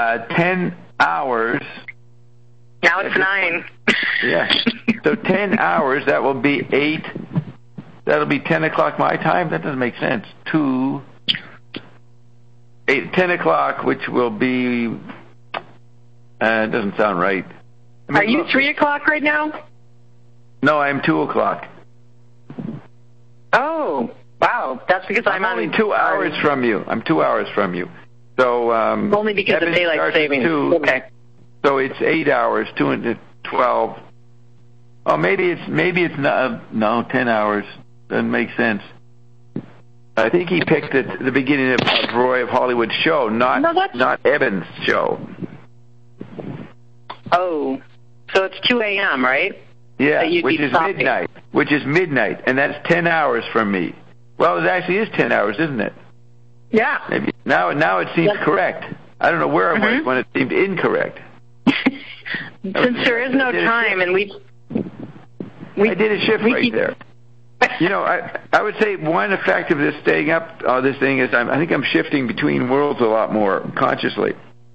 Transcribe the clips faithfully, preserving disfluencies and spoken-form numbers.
uh, ten hours. Now it's nine. Yeah. So ten hours, that will be eight. That'll be ten o'clock my time. That doesn't make sense. Two, eight, ten o'clock, which will be, uh, it doesn't sound right. I mean, Are you look, three o'clock right now? No, I'm two o'clock. Oh, wow. That's because I'm, I'm only on, two hours on, from you. I'm two hours from you. So um, only because Evan of daylight starts at savings. two, Okay. So it's eight hours, two into twelve. Oh, maybe it's maybe it's not, no ten hours. Doesn't make sense. I think he picked it at the beginning of, of Roy of Hollywood's show, not no, that's... not Evan's show. Oh, so it's two a.m., right? Yeah, which is stopping. midnight. Which is midnight, and that's ten hours from me. Well, it actually is ten hours, isn't it? Yeah. Maybe now now it seems That's... correct. I don't know where it mm-hmm. was when it seemed incorrect. Since there is no time, and we, we I did a shift we right keep... there. You know, I I would say one effect of this staying up, uh, this thing is I'm, I think I'm shifting between worlds a lot more consciously.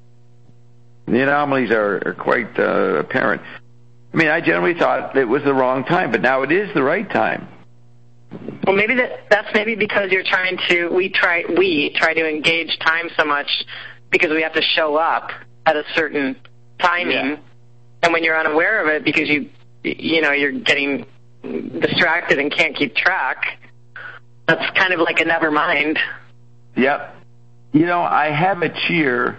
The anomalies are, are quite uh, apparent. I mean, I generally thought it was the wrong time, but now it is the right time. Well, maybe that that's maybe because you're trying to we try we try to engage time so much because we have to show up at a certain timing, yeah. and when you're unaware of it because you you know you're getting distracted and can't keep track, that's kind of like a never mind. Yep. You know, I have a cheer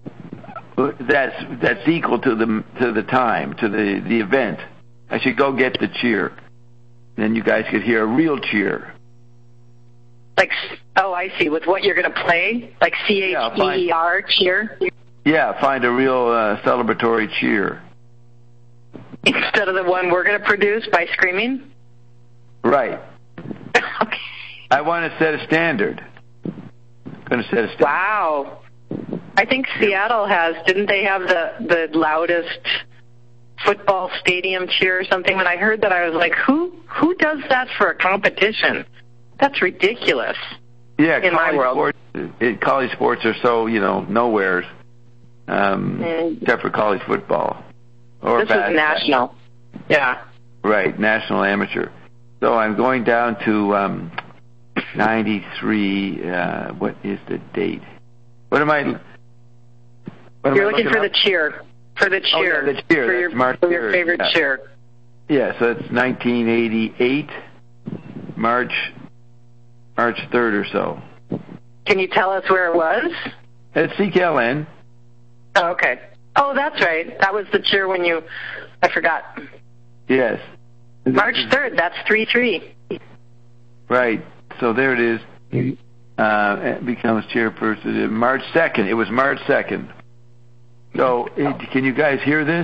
that's that's equal to the to the time, to the, the event. I should go get the cheer. Then you guys could hear a real cheer. Like, oh, I see. With what you're going to play? Like C H E E R, cheer? Yeah, find a real uh, celebratory cheer. Instead of the one we're going to produce by screaming? Right. Okay. I want to set a standard. Going to set a standard. Wow. I think Seattle has, didn't they have the, the loudest football stadium cheer or something? When I heard that, I was like, who who does that for a competition? That's ridiculous. Yeah, in my world. Sports, it, college sports are so, you know, nowheres, um, mm. except for college football. Or this is national. Yeah. Right, national amateur. So I'm going down to um, ninety-three. Uh, what is the date? What am I? What You're am I looking, looking for up? the cheer. For the cheer. Oh, yeah, the cheer. For, That's your, March for your favorite yeah. cheer. Yeah, so it's nineteen eighty-eight, March, March third or so. Can you tell us where it was? At C K L N. Oh, okay. Oh, that's right. That was the cheer when you, I forgot. Yes. March third, that's three three. Right. So there it is. Uh, it becomes chairperson. March second. It was March second. So, it, can you guys hear this?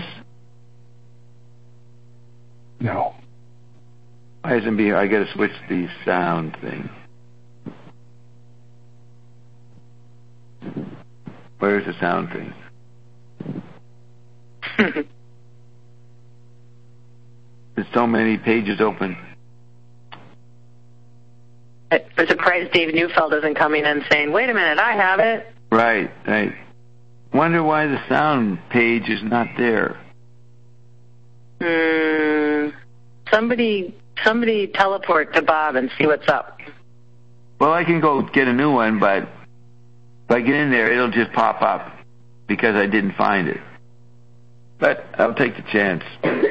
No. Why isn't be? I got to switch the sound thing. Where's the sound thing? There's so many pages open. I'm surprised Dave Neufeld isn't coming in saying, wait a minute, I have it. Right, right. Wonder why the sound page is not there. Hmm. Somebody, somebody teleport to Bob and see what's up. Well, I can go get a new one, but if I get in there, it'll just pop up because I didn't find it. But I'll take the chance.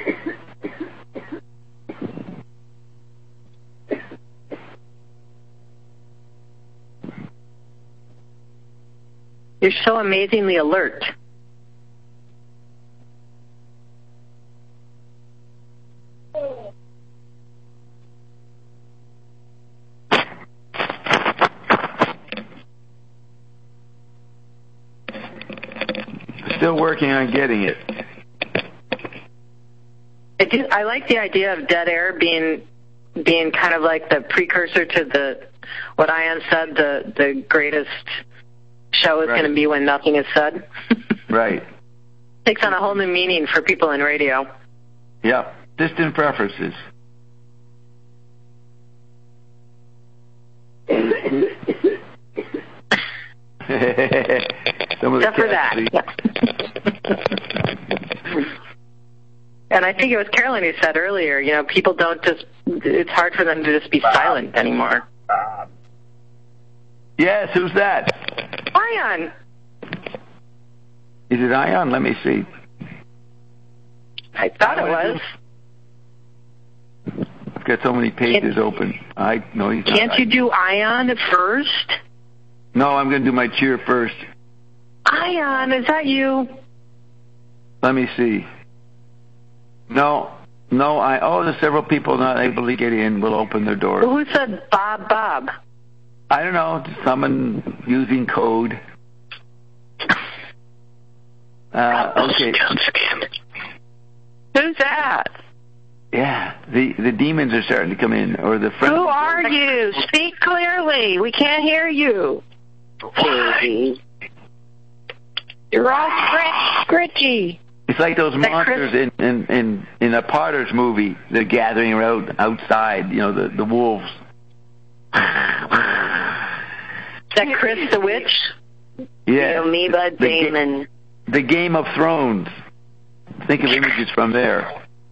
You're so amazingly alert. Still working on getting it. I do. I like the idea of dead air being being kind of like the precursor to the what Ian said. The the greatest show is right. going to be when nothing is said. Right. Takes on a whole new meaning for people in radio. Yep. Distant preferences. Some of the Except for that. And I think it was Carolyn who said earlier, you know, people don't just, it's hard for them to just be silent anymore. Yes, who's that? Ion. Is it Ion? Let me see. I thought it was. I've got so many pages Can't, open. I no, he's not. Can't you do Ion first? No, I'm going to do my cheer first. Ion, is that you? Let me see. No, no, I, oh, there's several people not able to get in. We'll open their doors. Well, who said Bob Bob? I don't know, someone using code. Uh, okay. Who's that? Yeah, the, the demons are starting to come in, or the friends. Who are you? Speak clearly. We can't hear you. Baby. You're all scritchy. It's like those monsters in, in, in, in a Potter's movie. They're gathering around outside, you know, the, the wolves. Is that Chris the Witch? Yeah. The amoeba the, demon. The Game of Thrones. Think of images from there.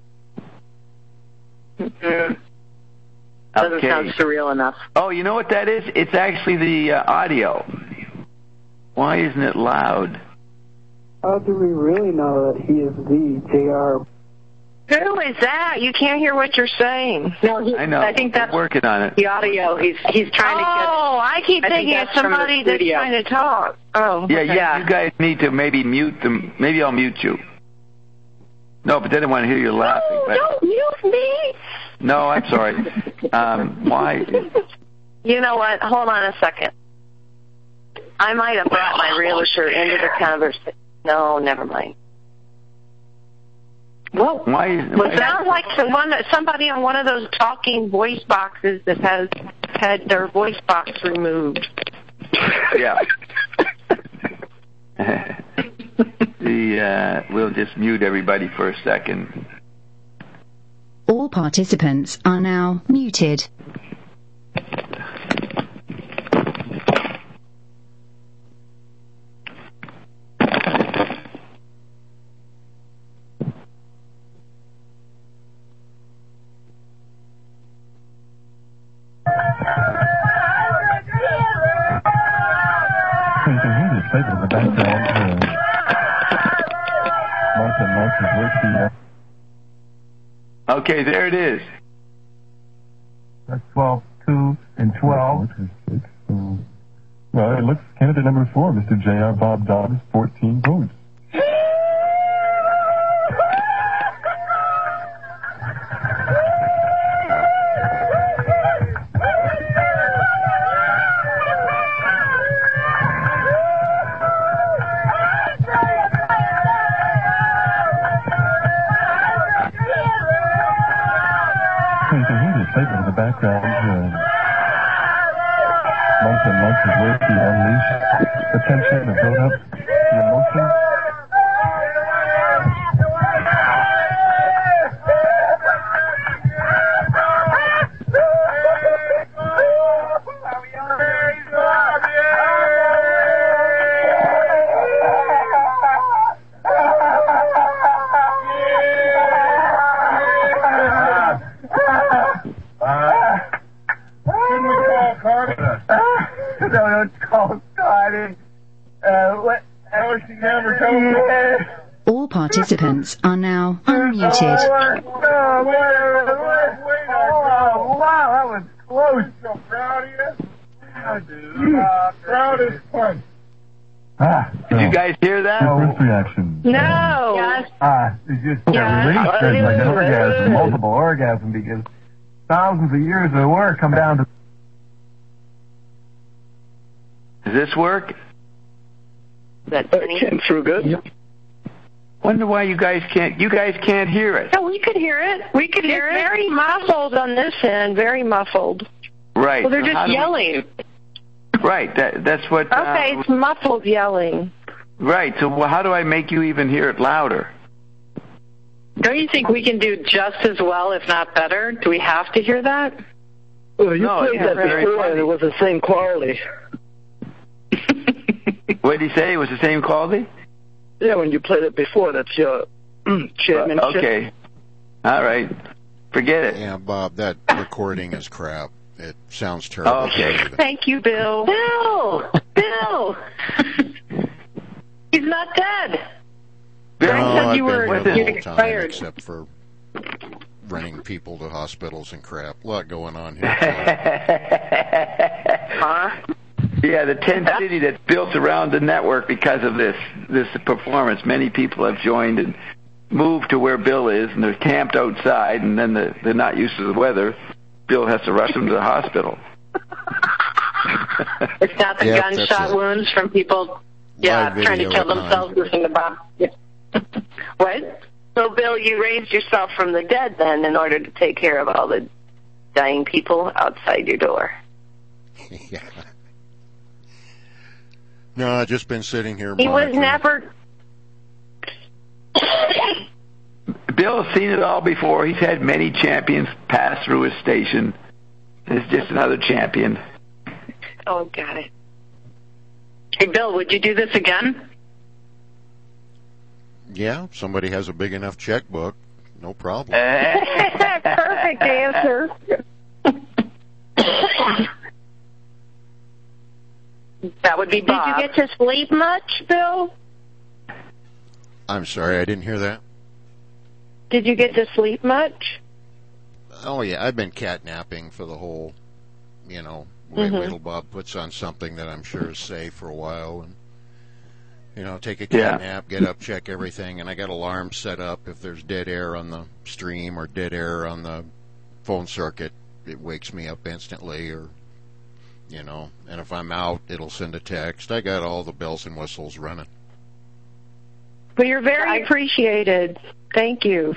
Mm-hmm. Doesn't Okay. sound surreal enough. Oh, you know what that is? It's actually the uh, audio. Why isn't it loud? How do we really know that he is the J R? Who is that? You can't hear what you're saying. No, he, I know. I think that's We're working on it. the audio. He's he's trying to get. Oh, I keep I think thinking that's it's from the somebody that's studio. trying to talk. Oh. Yeah, okay. you, Yeah. you guys need to maybe mute them. Maybe I'll mute you. No, but then I want to hear you laughing. Oh, But don't mute me. no, I'm sorry. Um, why? You know what? Hold on a second. I might have brought my realtor into the conversation. No, never mind. Well, Why? Well, why it sounds like someone, somebody on one of those talking voice boxes that has had their voice box removed. Yeah. the uh, we'll just mute everybody for a second. All participants are now muted. Okay, there it is. That's twelve, two, and twelve. Well, it looks candidate number four, Mister J R. Bob Dobbs, fourteen votes. In the background, uh, months and months of work to unleash the tension, to build up the emotion. All participants are now unmuted. Oh, wow, that was close. So proud of you. Uh, proud as punch. Ah, so, Did you guys hear that? no. First reaction. No. Yes. Ah, it's just Yeah. a relief. There's like an orgasm, multiple orgasm, because thousands of years of work come down to. Does this work? That came through good. Yep. Wonder why you guys can't. You guys can't hear it. No, we could hear it. We could hear it. Very muffled on this end. Very muffled. Right. well, they're so how just do we- yelling. Right. That, that's what. Okay, Uh, it's muffled yelling. right. So well, how do I make you even hear it louder? Don't you think we can do just as well, if not better? Do we have to hear that? Well, you No, played it's that very before, funny. and it was the same quality. What did he say? It was the same quality? Yeah, when you played it before, that's your chairmanship. Uh, okay. All right. Forget it. Yeah, Bob, that recording is crap. It sounds terrible. Oh, okay. Thank you, Bill. Bill! Bill! He's not dead. Bill, No, said I've you been were- here the you'd whole time, expired. except for running people to hospitals and crap. A lot going on here. Huh? Yeah, the tent city that's built around the network because of this this performance. Many people have joined and moved to where Bill is, and they're camped outside, and then the, they're not used to the weather. Bill has to rush them to the hospital. It's not the Yep, that's gunshot it. wounds from people, yeah, Live trying to video kill at themselves nine. listening to Bob. Yeah. What? So, Bill, you raised yourself from the dead then in order to take care of all the dying people outside your door. Yeah. No, I've just been sitting here. He was monitoring. never... Bill's seen it all before. He's had many champions pass through his station. He's just another champion. Oh, got it. Hey, Bill, would you do this again? Yeah, if somebody has a big enough checkbook, no problem. Perfect answer. That would be Did Bob. you get to sleep much, Bill? I'm sorry, I didn't hear that. Did you get to sleep much? Oh, yeah, I've been catnapping for the whole, you know, wait, Mhm. wait till Bob puts on something that I'm sure is safe for a while. And, you know, take a Yeah. cat nap, get up, check everything, and I got alarms set up. If there's dead air on the stream or dead air on the phone circuit, it wakes me up instantly, or, you know, and if I'm out, it'll send a text. I got all the bells and whistles running. Well, you're very I- appreciated. Thank you.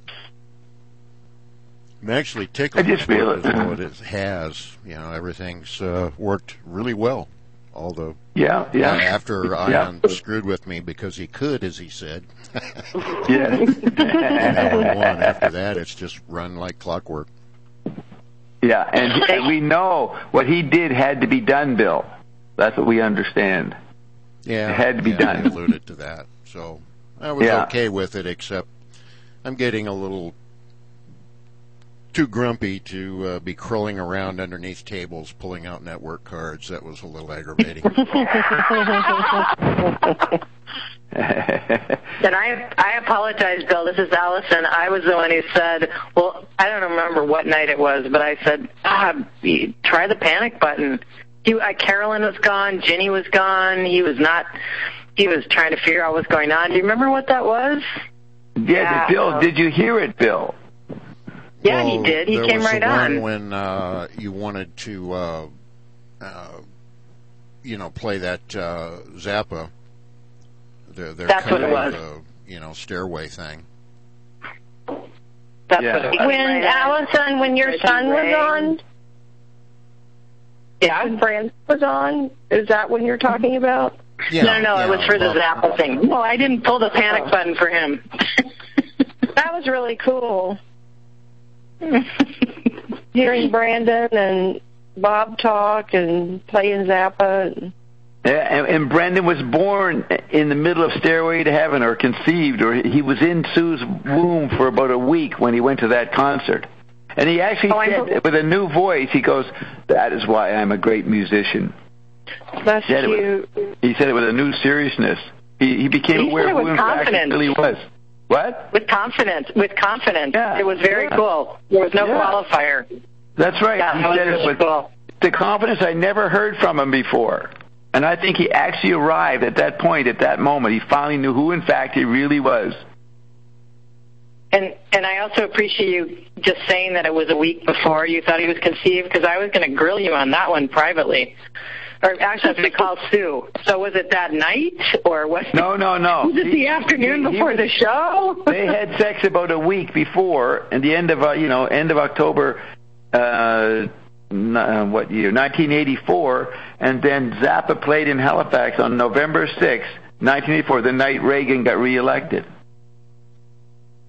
I'm actually tickled I just feel with it. what it has. You know, everything's uh, worked really well. All the Yeah, yeah. Uh, after Yeah. Ion screwed with me because he could, as he said. Yes. And L one, after that, it's just run like clockwork. Yeah, and, and we know what he did had to be done, Bill. That's what we understand. Yeah, It had to be yeah, done. I alluded to that, so I was Yeah. okay with it. Except I'm getting a little too grumpy to uh, be crawling around underneath tables, pulling out network cards. That was a little aggravating. And I, I apologize, Bill. This is Allison. I was the one who said, well, I don't remember what night it was, but I said, ah, try the panic button. He, uh, Carolyn was gone. Ginny was gone. He was not, he was trying to figure out what's going on. Do you remember what that was? Yeah, Yeah. Bill, did you hear it, Bill? Yeah, Well, he did. He there came was right the one on. when uh, you wanted to, uh, uh, you know, play that uh, Zappa. Their, their That's what it kind was. of, uh, you know, stairway thing. That's Yeah. what it was. When Allison, when your son was on, Yeah. when Brand was on, is that when you're talking about? Yeah, no, no, yeah, it was for the well, Zappa thing. No, I didn't pull the panic Oh. button for him. That was really cool. Hearing Brandon and Bob talk and playing Zappa. And, Yeah, and, and Brendan was born in the middle of Stairway to Heaven, or conceived, or he was in Sue's womb for about a week when he went to that concert. And he actually Oh, I know. said, with a new voice, he goes, "That is why I'm a great musician." that's He said, it cute. with, he said it with a new seriousness. He, he became He aware said it of who with in fact he confidence. really was. What? With confidence, with confidence. Yeah. It was very Yeah. cool. There was no Yeah. qualifier. That's right. Yeah, he that was said it really with cool. the confidence I never heard from him before. And I think he actually arrived at that point, at that moment. He finally knew who, in fact, he really was. And and I also appreciate you just saying that it was a week before you thought he was conceived, because I was going to grill you on that one privately. Or actually, I was going to call Sue. So was it that night, or was No, no, no. was it the afternoon he- he before was- the show? They had sex about a week before, and the end of uh, you know end of October, uh, n- uh, what year? nineteen eighty-four, and then Zappa played in Halifax on November sixth, nineteen eighty-four, the night Reagan got reelected.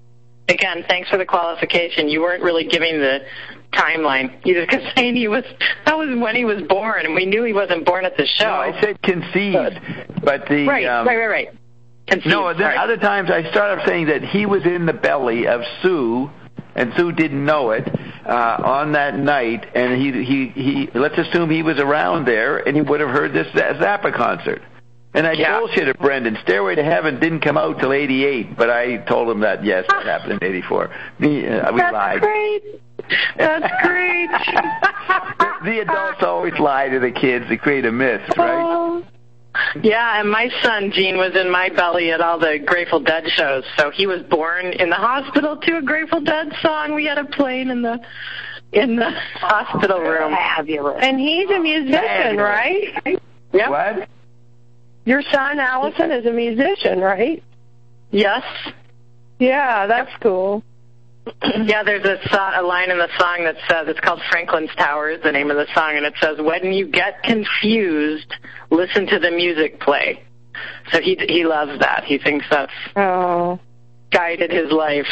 again, thanks for the qualification. You weren't really giving the timeline. You just kept saying he was, that was when he was born, and we knew he wasn't born at the show. No, I said conceived, but the... Right, um, right, right, right. Conceived, no, then right. other times I start off saying that he was in the belly of Sue, and Sue didn't know it, uh, on that night, and he, he, he, let's assume he was around there, and he would have heard this Zappa concert. And I Yeah. bullshitted Brendan. Stairway to Heaven didn't come out till eighty-eight, but I told him that, yes, it happened in eighty-four. Me, uh, we That's lied. great. That's great. the, the adults always lie to the kids to create a myth, right? Oh. Yeah, and my son, Gene, was in my belly at all the Grateful Dead shows. So he was born in the hospital to a Grateful Dead song. We had a playing in the in the hospital room. Fabulous. And he's a musician, Fabulous. right? Yep. What? Your son, Allison, is a musician, right? Yes. Yeah, that's cool. Yeah, there's a, so- a line in the song that says, it's called Franklin's Tower is the name of the song, and it says, when you get confused, listen to the music play. So he he loves that. He thinks that's Oh. guided his life.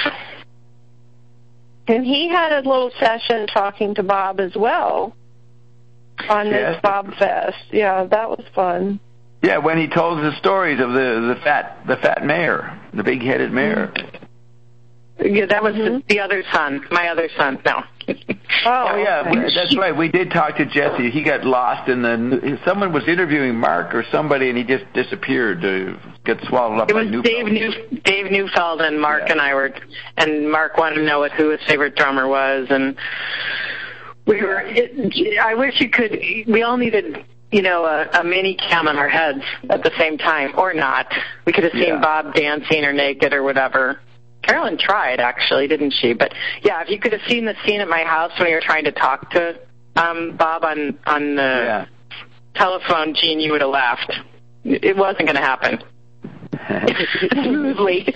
And he had a little session talking to Bob as well on Yes. this Bob Fest. Yeah, that was fun. Yeah, when he told the stories of the, the fat the fat mayor, the big-headed mayor. Yeah, that was Mm-hmm. the, the other son, my other son. No. Oh, yeah, okay. that's right. We did talk to Jesse. He got lost in the... Someone was interviewing Mark or somebody, and he just disappeared to get swallowed up It by was Neufeld. Dave New, Dave Neufeld and Mark Yeah. and I were, and Mark wanted to know what who his favorite drummer was, and we were. It, I wish you could. We all needed, you know, a, a mini cam on our heads at the same time, or not. We could have seen Yeah. Bob dancing or naked or whatever. Carolyn tried, actually, didn't she? But yeah, if you could have seen the scene at my house when you were trying to talk to um, Bob on on the Yeah. telephone, Gene, you would have laughed. It wasn't going to happen. Smoothly.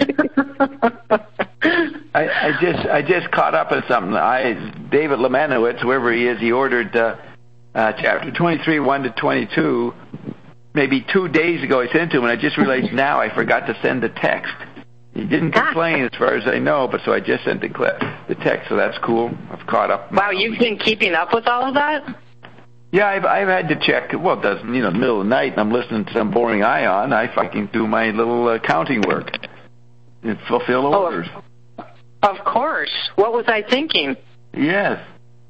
I, I just I just caught up on something. I David Lemanowitz, wherever he is, he ordered uh, uh, chapter twenty-three, one to twenty-two, maybe two days ago. I sent to him, and I just realized now I forgot to send the text. He didn't complain, as far as I know, but so I just sent the clip, the text. So that's cool. I've caught up. Wow, you've been keeping up with all of that? Yeah, I've I've had to check. Well, it doesn't you know, the middle of the night, and I'm listening to some boring Ion. I fucking do my little uh, counting work and fulfill Oh, orders. Of course. What was I thinking? Yes.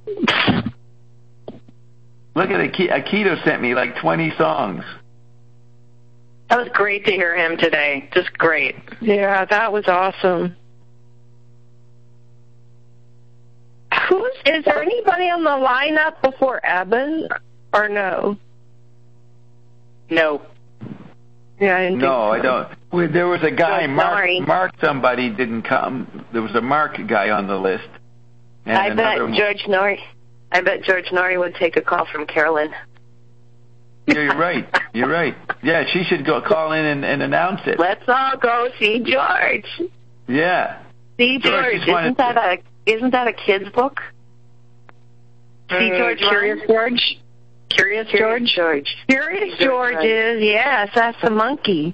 Look at Aki- Akito sent me like twenty songs. That was great to hear him today. Just great. Yeah, that was awesome. Who's, is there anybody on the lineup before Eben, or no? No. Yeah, I didn't No, I think so. don't. Well, there was a guy, Oh, Mark. sorry. Mark, somebody didn't come. There was a Mark guy on the list. And I bet another- George Norrie. I bet George Norrie would take a call from Carolyn. Yeah, you're right. You're right. Yeah, she should go call in and, and announce it. Let's all go see George. Yeah. See George George. just wanted Isn't that a isn't that a kid's book? See George. Curious George? Curious Curious George? George. Curious George is, yes, that's the monkey.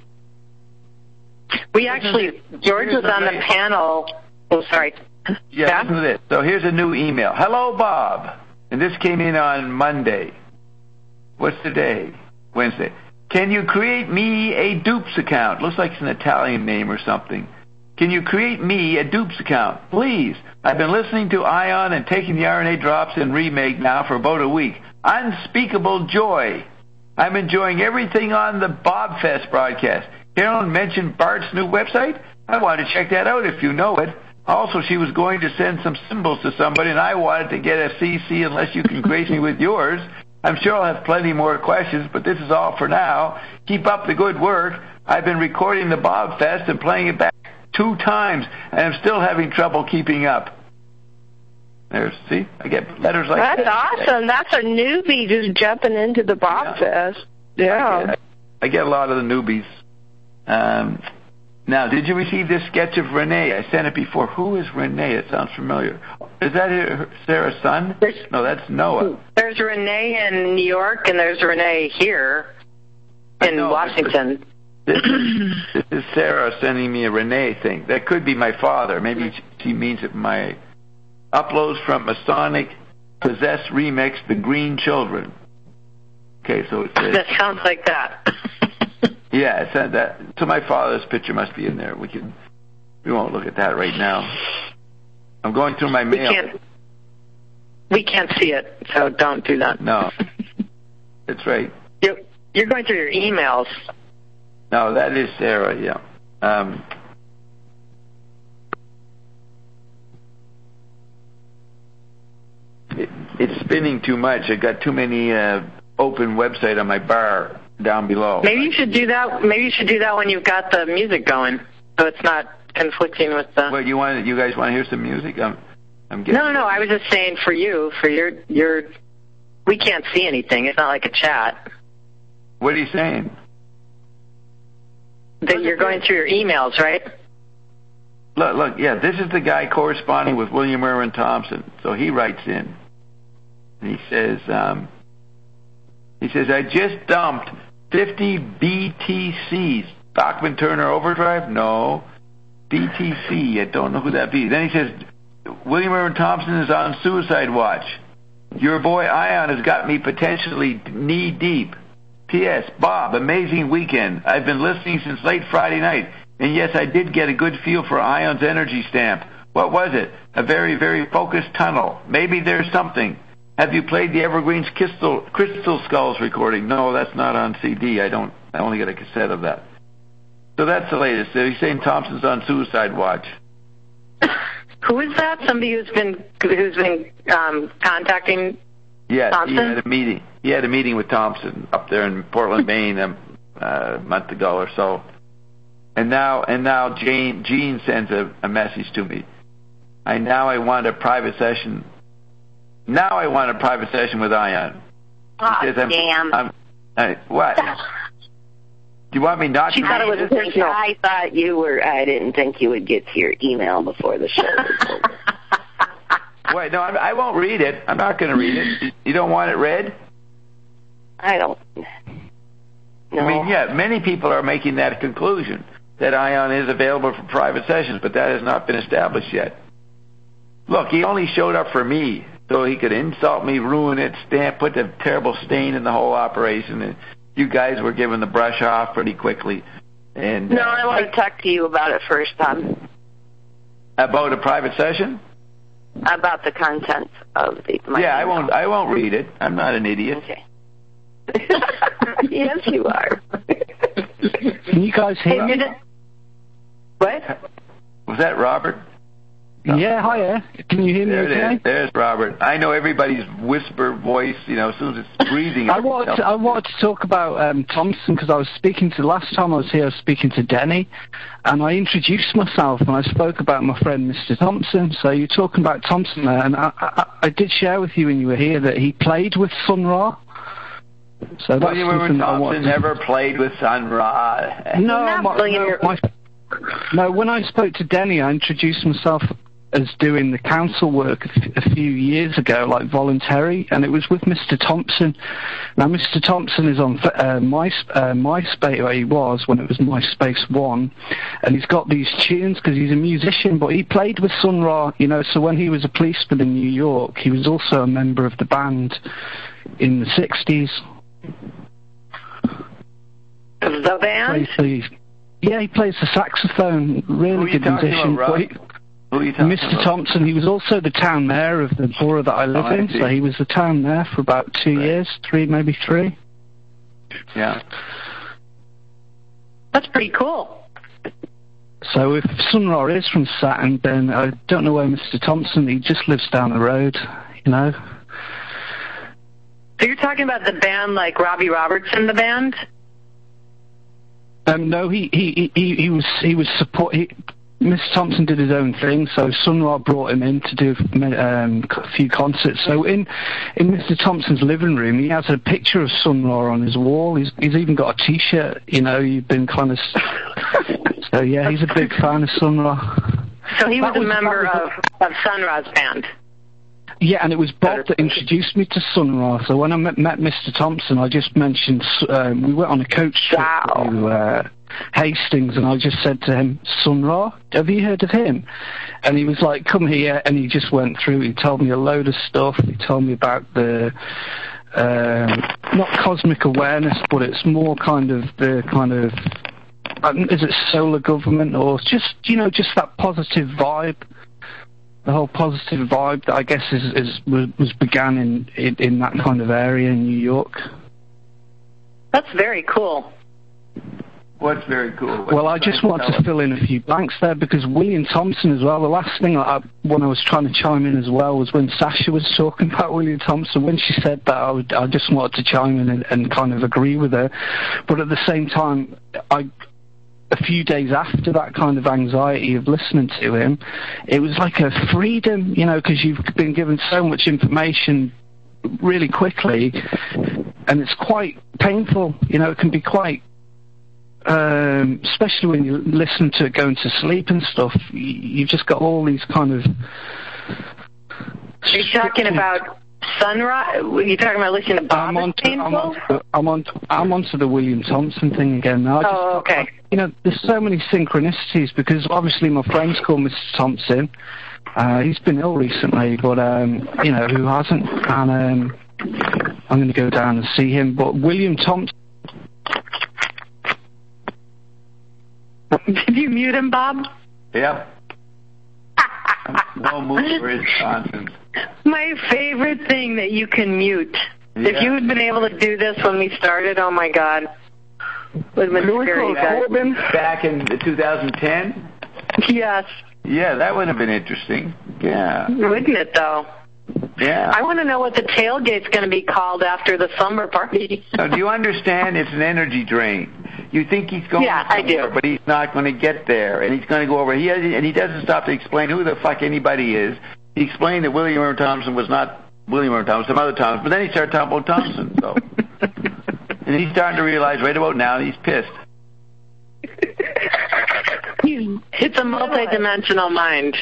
We actually, George was on the panel. Oh, sorry. Yeah, Yeah? listen to this. So here's a new email. Hello, Bob. And this came in on Monday. What's the day? Wednesday. Can you create me a dupes account? Looks like it's an Italian name or something. Can you create me a dupes account? Please. I've been listening to Ion and taking the R N A drops in Remake now for about a week. Unspeakable joy. I'm enjoying everything on the Bob Fest broadcast. Carolyn mentioned Bart's new website. I want to check that out if you know it. Also, she was going to send some symbols to somebody, and I wanted to get a C C unless you can grace me with yours. I'm sure I'll have plenty more questions, but this is all for now. Keep up the good work. I've been recording the Bob Fest and playing it back two times, and I'm still having trouble keeping up. There's, see, I get letters like That's that. awesome. That's a newbie just jumping into the Bob Yeah. Fest. Yeah. I get, I get a lot of the newbies. Um, now, did you receive this sketch of Renee? I sent it before. Who is Renee? It sounds familiar. Is that her, Sarah's son? There's- No, that's Noah. There's Renee in New York, and there's Renee here I in know, but- Washington. This is, this is Sarah sending me a Renee thing. That could be my father. Maybe he means it. My uploads from Masonic Possessed Remix, The Green Children. Okay, so it says... That sounds like that. Yeah, it said that. So my father's picture must be in there. We can... We won't look at that right now. I'm going through my mail. We can't, we can't see it, so don't do that. No. That's right. You're, you're going through your emails. No, that is Sarah, yeah. Um, it, it's spinning too much. I got too many uh, open website on my bar down below. Maybe you should do that. Maybe you should do that when you've got the music going, so it's not conflicting with the. Well, you want you guys want to hear some music? I'm, I'm getting. No, no, no. I was just saying for you, for your your. We can't see anything. It's not like a chat. What are you saying? That you're going through your emails, right? Look, look, yeah, this is the guy corresponding with William Irwin Thompson. So he writes in, and he says, um, he says, I just dumped fifty B T Cs. Bachman Turner Overdrive? No. B T C, I don't know who that be. Then he says, William Irwin Thompson is on suicide watch. Your boy Ion has got me potentially knee deep. P S. Bob, amazing weekend. I've been listening since late Friday night. And yes, I did get a good feel for Ion's energy stamp. What was it? A very, very focused tunnel. Maybe there's something. Have you played the Evergreens Crystal, Crystal Skulls recording? No, that's not on C D. I don't. I only got a cassette of that. So that's the latest. He's saying Thompson's on suicide watch. Who is that? Somebody who's been who's been um, contacting yeah, Thompson? he had a meeting. He had a meeting with Thompson up there in Portland, Maine, a uh, month ago or so. And now, and now, Jane Jean sends a, a message to me. I now I want a private session. Now I want a private session with Ion. Oh, says, I'm, damn. I'm, I, what? Do you want me not she to? thought it was personal. I thought you were. I didn't think you would get to your email before the show was over. Wait, no, I, I won't read it. I'm not going to read it. You don't want it read? I don't. No. I mean, yeah, many people are making that conclusion that Ion is available for private sessions, but that has not been established yet. Look, he only showed up for me so he could insult me, ruin it, stamp, put a terrible stain in the whole operation. And you guys were given the brush off pretty quickly. And no, uh, I want to talk to you about it first, Tom. About a private session? About the contents of the. My yeah, email. I won't. I won't read it. I'm not an idiot. Okay. Yes, you are. Can you guys hear me? What? Was that Robert? No. Yeah, hiya. Can you hear me there okay? It is. There's Robert. I know everybody's whisper voice, you know, as soon as it's breathing. I wanted, to, I wanted to talk about um, Thompson because I was speaking to, last time I was here, I was speaking to Denny, and I introduced myself and I spoke about my friend Mister Thompson. So you're talking about Thompson there, and I, I, I did share with you when you were here that he played with Sun Ra. So that's William Irwin Thompson never played with Sun Ra. No, my, no, my, no, when I spoke to Denny, I introduced myself as doing the council work a, f- a few years ago, like voluntary, and it was with Mister Thompson. Now, Mister Thompson is on uh, My, uh, MySpace, where he was when it was MySpace One, and he's got these tunes because he's a musician, but he played with Sun Ra, you know, so when he was a policeman in New York, he was also a member of the band in the sixties. The band? He plays, yeah, he plays the saxophone, really good musician. About, he, Mister About? Thompson, he was also the town mayor of the borough that I live oh, in, I so he was the town mayor for about two right. years, three, maybe three. Yeah. That's pretty cool. So if Sun Ra is from Saturn, then I don't know where Mister Thompson, he just lives down the road, you know. So you're talking about the band like Robbie Robertson, the band? Um, no, he, he, he, he was, he was support, he, Mister Thompson did his own thing, so Sun Ra brought him in to do um, a few concerts. So in in Mister Thompson's living room, he has a picture of Sun Ra on his wall. He's he's even got a T-shirt. You know, you've been kind of. So yeah, he's a big fan of Sun Ra. So he was, was a member was, of of Sun Ra's band. Yeah, and it was Bob that introduced me to Sun Ra. So when I met, met Mister Thompson, I just mentioned um, we went on a coach trip wow. to. Uh, Hastings, and I just said to him, Sun Ra, have you heard of him? And he was like, come here, and he just went through. He told me a load of stuff. He told me about the, um, not cosmic awareness, but it's more kind of the kind of, is it solar government, or just, you know, just that positive vibe. The whole positive vibe that I guess is, is was, was began in, in in that kind of area in New York. That's very cool. What's very cool? What's well, I just want to fill in a few blanks there, because William Thompson as well, the last thing I, when I was trying to chime in as well was when Sasha was talking about William Thompson. When she said that, I, would, I just wanted to chime in and, and kind of agree with her. But at the same time, I, a few days after that kind of anxiety of listening to him, it was like a freedom, you know, because you've been given so much information really quickly, and it's quite painful, you know, it can be quite, um, especially when you listen to it going to sleep and stuff, you've just got all these kind of... Are you talking about sunrise? Are you talking about listening to Bob? I'm on to, I'm on to, I'm on to, I'm on to the William Thompson thing again now. I just, oh, okay. You know, there's so many synchronicities, because obviously my friend's called Mister Thompson. Uh, he's been ill recently, but, um, you know, who hasn't? And um, I'm going to go down and see him. But William Thompson... Did you mute him, Bob? Yep. No move for his nonsense. My favorite thing that you can mute. Yeah. If you had been able to do this when we started, oh my God. Would have been scary. Back, back in two thousand ten? Yes. Yeah, that would have been interesting. Yeah. Wouldn't it, though? Yeah. I want to know what the tailgate's going to be called after the summer party. Now, do you understand? It's an energy drain. You think he's going yeah, I do. but he's not going to get there, and he's going to go over. He has, and he doesn't stop to explain who the fuck anybody is. He explained that William Irwin Thompson was not William Irwin Thompson, some other Thompson, but then he started talking about Thompson. So, and he's starting to realize right about now he's pissed. It's a multi-dimensional mind.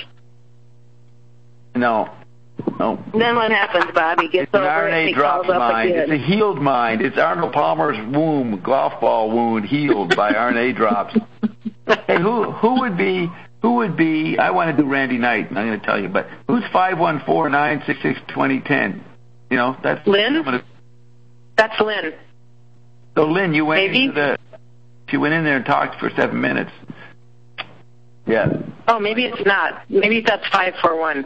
No. No. Then what happens, Bob? He gets it's over an R N A it and he drops calls up mind. again. It's a healed mind. It's Arnold Palmer's womb, golf ball wound, healed by R N A drops. Hey, who who would be who would be? I want to do Randy Knight. I'm going to tell you, but who's five one four nine six six twenty ten? You know, that's Lynn. Gonna, that's Lynn. So Lynn, you went Maybe? into the. She went in there and talked for seven minutes. Yeah. Oh, maybe it's not. Maybe that's five four one.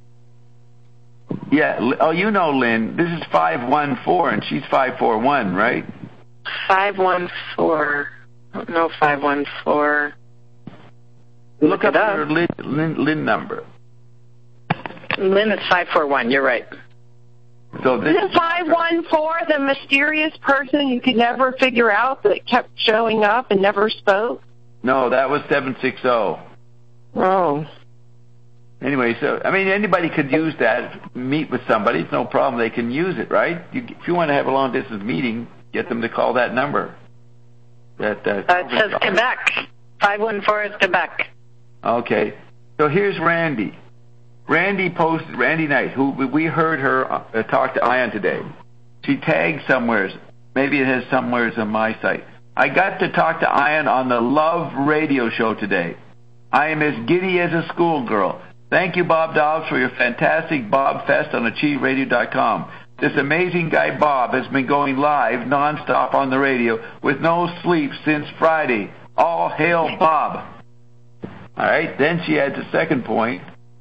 Yeah. Oh, you know Lynn. This is five one four, and she's five four one, right? Five one four. No, five one four. Look, Look up her Lynn, Lynn, Lynn number. Lynn is five four one. You're right. So this Isn't five one four the mysterious person you could never figure out that kept showing up and never spoke? No, that was seven six zero. Oh. Anyway, so, I mean, anybody could use that, meet with somebody. It's no problem. They can use it, right? You, if you want to have a long-distance meeting, get them to call that number. That, uh, uh, it says call. Quebec. five one four is Quebec. Okay. So here's Randy. Randy posted, Randy Knight, who we heard her uh, talk to Ion today. She tagged somewheres. Maybe it has somewheres on my site. I got to talk to Ion on the Love Radio show today. I am as giddy as a schoolgirl. Thank you, Bob Dobbs, for your fantastic Bob Fest on achieve radio dot com. This amazing guy, Bob, has been going live nonstop on the radio with no sleep since Friday. All hail Bob. All right, then she adds a second point.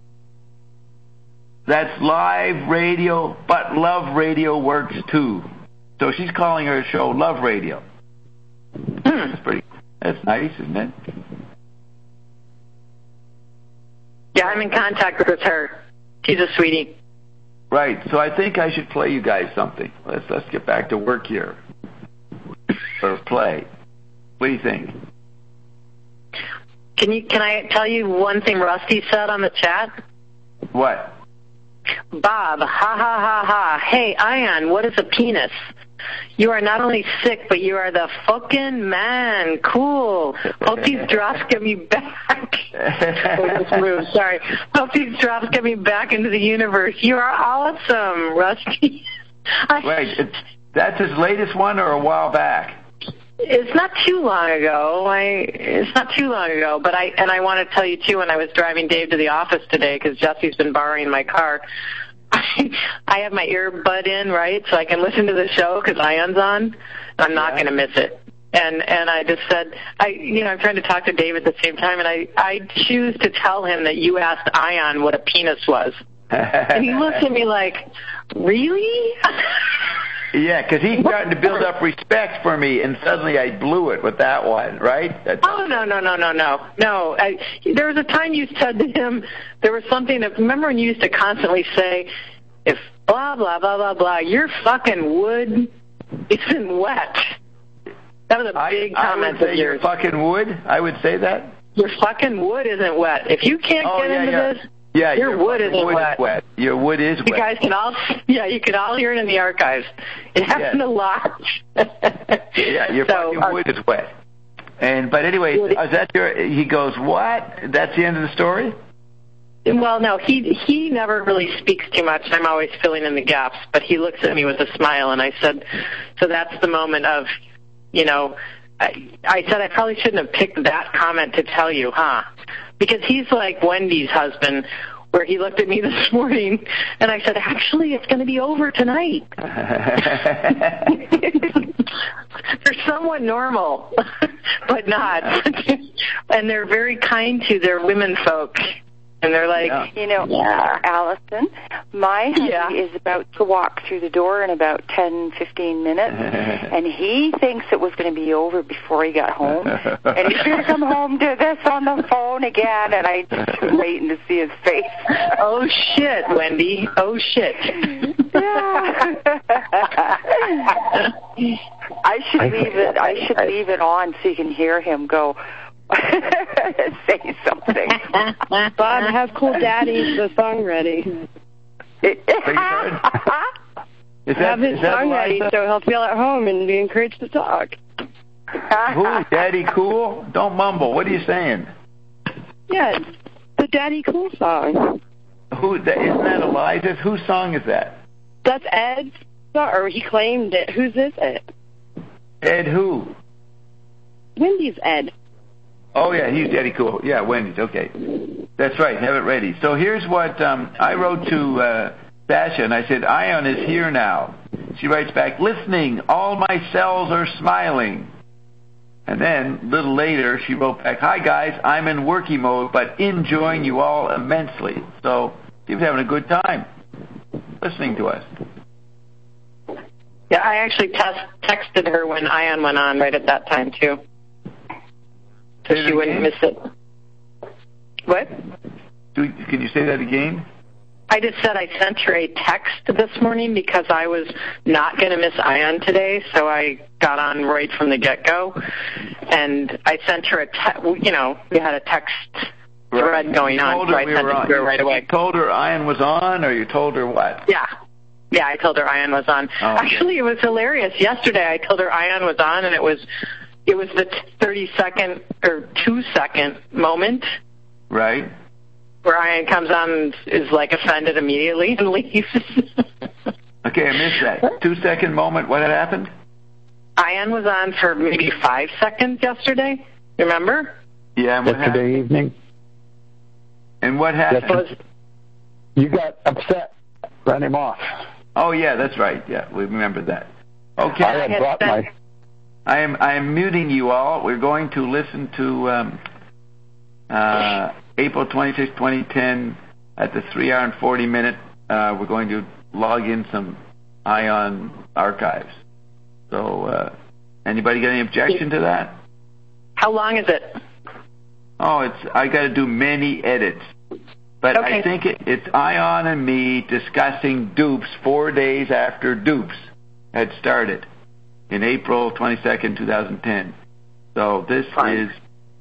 That's live radio, but Love Radio works too. So she's calling her show Love Radio. That's pretty, that's nice, isn't it? Yeah, I'm in contact with her. She's a sweetie. Right. So I think I should play you guys something. Let's let's get back to work here. Or play. What do you think? Can you can I tell you one thing Rusty said on the chat? What? Bob, ha ha ha ha. Hey, Ion, what is a penis? You are not only sick, but you are the fucking man. Cool. Hope these drops get me back. oh, Sorry. Hope these drops get me back into the universe. You are awesome, Rusty. I... Wait, it's, that's his latest one or a while back? It's not too long ago. I it's not too long ago, but I and I want to tell you too. When I was driving Dave to the office today, because Jesse's been borrowing my car, I, I have my earbud in, right, so I can listen to the show because Ion's on. I'm not yeah. going to miss it. And and I just said, I you know, I'm trying to talk to Dave at the same time, and I I choose to tell him that you asked Ion what a penis was, and he looks at me like, really? Yeah, because he's starting to build up respect for me, and suddenly I blew it with that one, right? That's oh, no, no, no, no, no. No, I, there was a time you said to him, there was something that, remember when you used to constantly say, if blah, blah, blah, blah, blah, your fucking wood isn't wet. That was a big I, comment I would say of yours. Your fucking wood? I would say that? Your fucking wood isn't wet. If you can't oh, get yeah, into yeah. this, Yeah, your, your wood isn't wood wet. Is wet. Your wood is wet. You guys can all, yeah, you can all hear it in the archives. It happened yes. a lot. Yeah, your so, fucking uh, wood is wet. And but anyway, is that your? He goes, what? That's the end of the story? Well, no, he he never really speaks too much. I'm always filling in the gaps. But he looks at me with a smile, and I said, so that's the moment of, you know. I, I said I probably shouldn't have picked that comment to tell you, huh? Because he's like Wendy's husband, where he looked at me this morning, and I said, actually, it's going to be over tonight. They're somewhat normal, but not. And they're very kind to their women folk. And they're like, yeah. you know, yeah. Allison, my hubby yeah. is about to walk through the door in about ten, fifteen minutes, and he thinks it was going to be over before he got home. And he's going to come home to this on the phone again, and I just waiting to see his face. Oh, shit, Wendy. Oh, shit. Yeah. I should leave it, I should leave it on so you can hear him go, say something. Bob, have Cool Daddy the song ready. Is that, have his is that song ready so he'll feel at home and be encouraged to talk. Who? Daddy Cool? Don't mumble. What are you saying? Yeah, the Daddy Cool song. Who? That, isn't that Eliza's? Whose song is that? That's Ed's song, or he claimed it. Whose is it? Ed who? Wendy's Ed. Oh, yeah, he's Daddy Cool. Yeah, Wendy's, okay. That's right, have it ready. So here's what um, I wrote to uh, Sasha, and I said, Ion is here now. She writes back, listening, all my cells are smiling. And then, a little later, she wrote back, hi, guys, I'm in worky mode, but enjoying you all immensely. So she was having a good time listening to us. Yeah, I actually test, texted her when Ion went on right at that time, too. So she wouldn't miss it. What? Do, can you say that again? I just said I sent her a text this morning because I was not going to miss Ion today, so I got on right from the get-go. And I sent her a text, you know, we had a text thread right. going on, so I we sent it to her right away. You told her Ion was on, or you told her what? Yeah. Yeah, I told her Ion was on. Oh, okay. Actually, it was hilarious. Yesterday I told her Ion was on, and it was... It was the thirty-second or two-second moment. Right. Where Ion comes on and is, like, offended immediately and leaves. Okay, I missed that. Two-second moment. What had happened? Ion was on for maybe five seconds yesterday. Remember? Yeah, and what yesterday happened? evening. And what happened? Was, you got upset. Ran him off. Oh, yeah, that's right. Yeah, we remember that. Okay. I had, had brought spent- my... I am I am muting you all. We're going to listen to um, uh, April twenty-sixth, twenty ten at the three hour and forty minute. Uh, we're going to log in some Ion archives. So, uh, anybody got any objection to that? How long is it? Oh, it's I got to do many edits. But okay. I think it, it's Ion and me discussing dupes four days after dupes had started. In April twenty-second, twenty ten. So this fun. is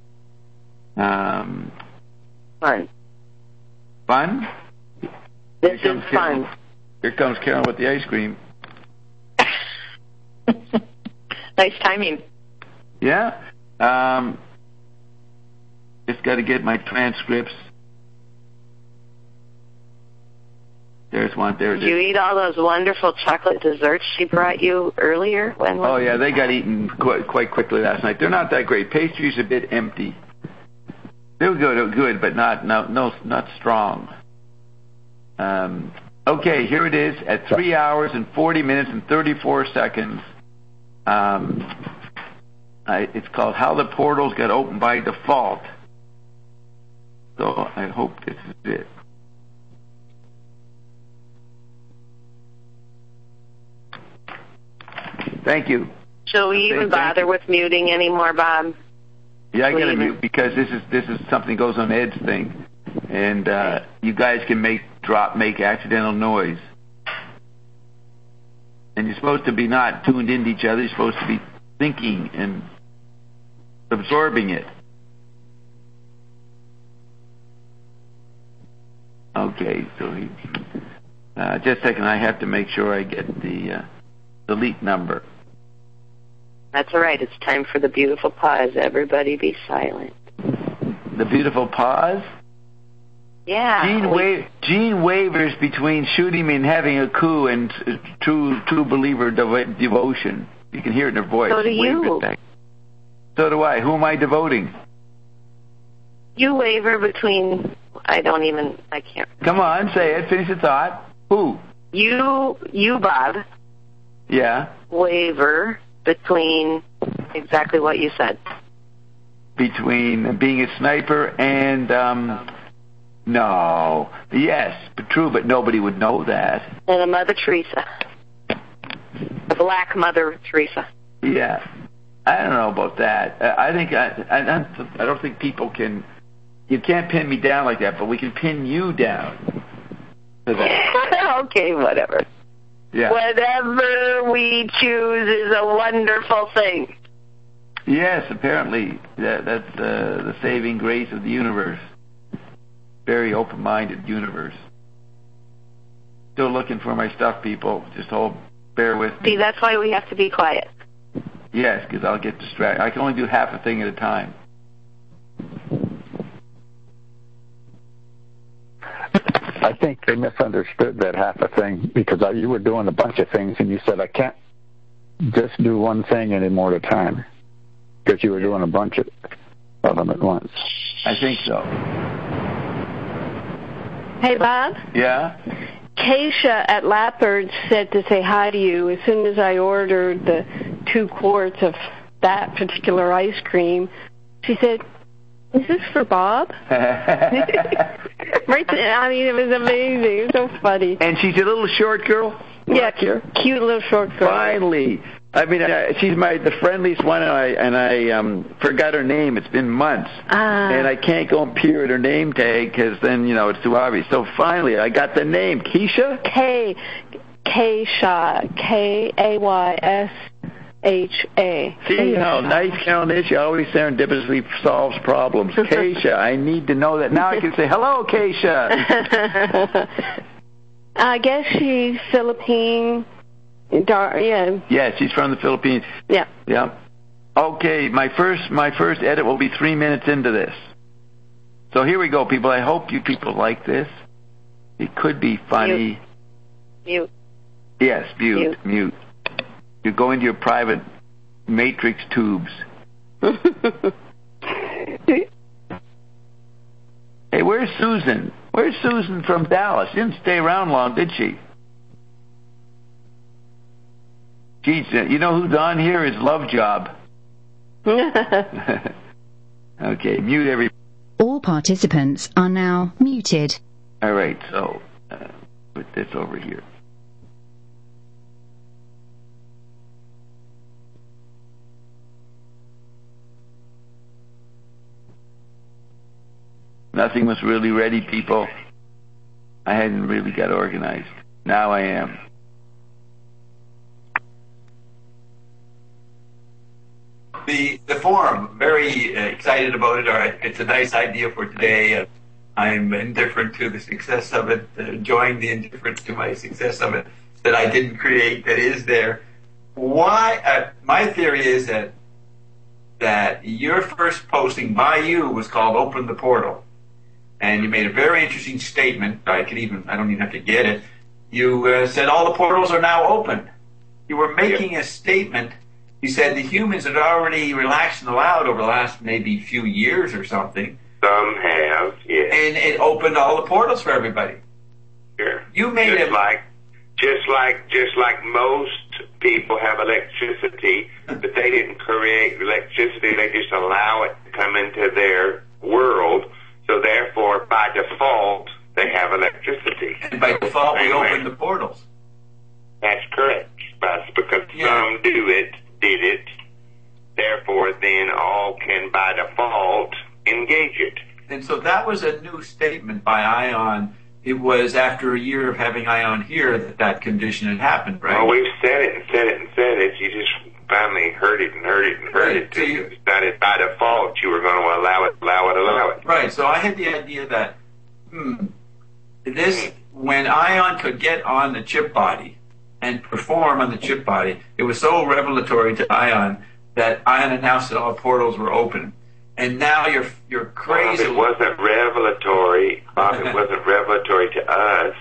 um, fun. Fun? This is Carol. fun. Here comes Carol with the ice cream. Nice timing. Yeah. Um, just got to get my transcripts. There's one. There's Did you eat all those wonderful chocolate desserts she brought you earlier? When oh, yeah, they got eaten quite, quite quickly last night. They're not that great. Pastry's a bit empty. They were good, they were good, but not no, no not strong. Um, okay, here it is at three hours and forty minutes and thirty-four seconds. Um, I, it's called How the Portals Got Opened by Default. So I hope this is it. Thank you. Shall we even bother with muting anymore, Bob? Yeah, I got to mute because this is this is something goes on Ed's thing, and uh, you guys can make drop make accidental noise, and you're supposed to be not tuned into each other. You're supposed to be thinking and absorbing it. Okay, so he, uh, just a second. I have to make sure I get the uh, delete number. That's all right. It's time for the beautiful pause. Everybody be silent. The beautiful pause? Yeah. Gene, we... wa- Gene wavers between shooting me and having a coup and uh, true true believer dev- devotion. You can hear it in her voice. So do you. So do I. Who am I devoting? You waver between... I don't even... I can't... Come on, say it. Finish the thought. Who? You, you, Bob. Yeah. Waver... between exactly what you said. Between being a sniper and, um, no. Yes, but true, but nobody would know that. And a Mother Teresa. A black Mother Teresa. Yeah. I don't know about that. I think, I, I, I don't think people can, you can't pin me down like that, but we can pin you down. Okay, whatever. Yeah. Whatever we choose is a wonderful thing. Yes, apparently that, that's uh, the saving grace of the universe. Very open-minded universe. Still looking for my stuff, people. Just hold, bear with me. See, that's why we have to be quiet. Yes, because I'll get distracted. I can only do half a thing at a time. I think they misunderstood that half a thing because I, you were doing a bunch of things and you said, I can't just do one thing anymore at a time because you were doing a bunch of, of them at once. I think so. Hey, Bob? Yeah? Keisha at Lappard said to say hi to you as soon as I ordered the two quarts of that particular ice cream. She said, is this for Bob? Right there. I mean, it was amazing. It was so funny. And she's a little short girl? Yeah, cute, cute little short girl. Finally. I mean, uh, she's my the friendliest one, and I and I um, forgot her name. It's been months, ah. and I can't go and peer at her name tag because then you know it's too obvious. So finally, I got the name. Keisha. K, Keisha, K A Y S H A. See how nice Carolyn is? She always serendipitously solves problems. Keisha, I need to know that. Now I can say, hello, Keisha. I guess she's Philippine. Dar- yeah. Yeah, she's from the Philippines. Yeah. Yeah. Okay, my first my first edit will be three minutes into this. So here we go, people. I hope you people like this. It could be funny. Mute. Yes, mute. Mute. Mute. You go into your private matrix tubes. Hey, where's Susan? Where's Susan from Dallas? She didn't stay around long, did she? Geez, you know who's on here is Love Job. Okay, mute every... All participants are now muted. All right, so uh, put this over here. Nothing was really ready, people. I hadn't really got organized. Now I am. The the forum, very uh, excited about it. All right, it's a nice idea for today. Uh, I'm indifferent to the success of it, uh, enjoying the indifference to my success of it that I didn't create, that is there. Why? Uh, my theory is that that your first posting by you was called "Open the Portal," and you made a very interesting statement. I could even I don't even have to get it. you uh, said all the portals are now open. You were making a statement. You said the humans had already relaxed and allowed over the last maybe few years or something. Some have, yes. And it opened all the portals for everybody. Sure. You made just it like, just like, just like most people have electricity, but they didn't create electricity. They just allow it to come into their world. So therefore, by default, they have electricity. And by default, we opened the portals. That's correct. That's because Yeah. some do it, did it. Therefore, then all can, by default, engage it. And so that was a new statement by ION. It was after a year of having ION here that that condition had happened, right? Well, we've said it and said it and said it. You just finally heard it and heard it and heard Right. it. So you decided by default you were going to allow it, allow it, allow it. Right, so I had the idea that, hmm, this, when ION could get on the chip body and perform on the chip body, it was so revelatory to ION that ION announced that all portals were open. And now you're you're crazy. Bob, it wasn't revelatory. Bob, it wasn't revelatory to us.